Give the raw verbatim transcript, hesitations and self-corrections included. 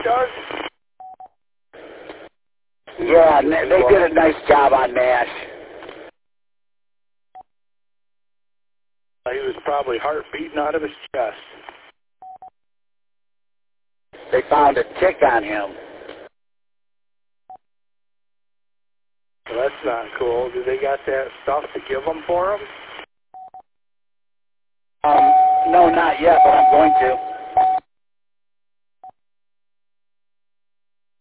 Doug? Yeah, they did a nice job on Nash. He was probably heart beating out of his chest. They found a tick on him. Well, that's not cool. Do they got that stuff to give him for him? Um, no, not yet, but I'm going to.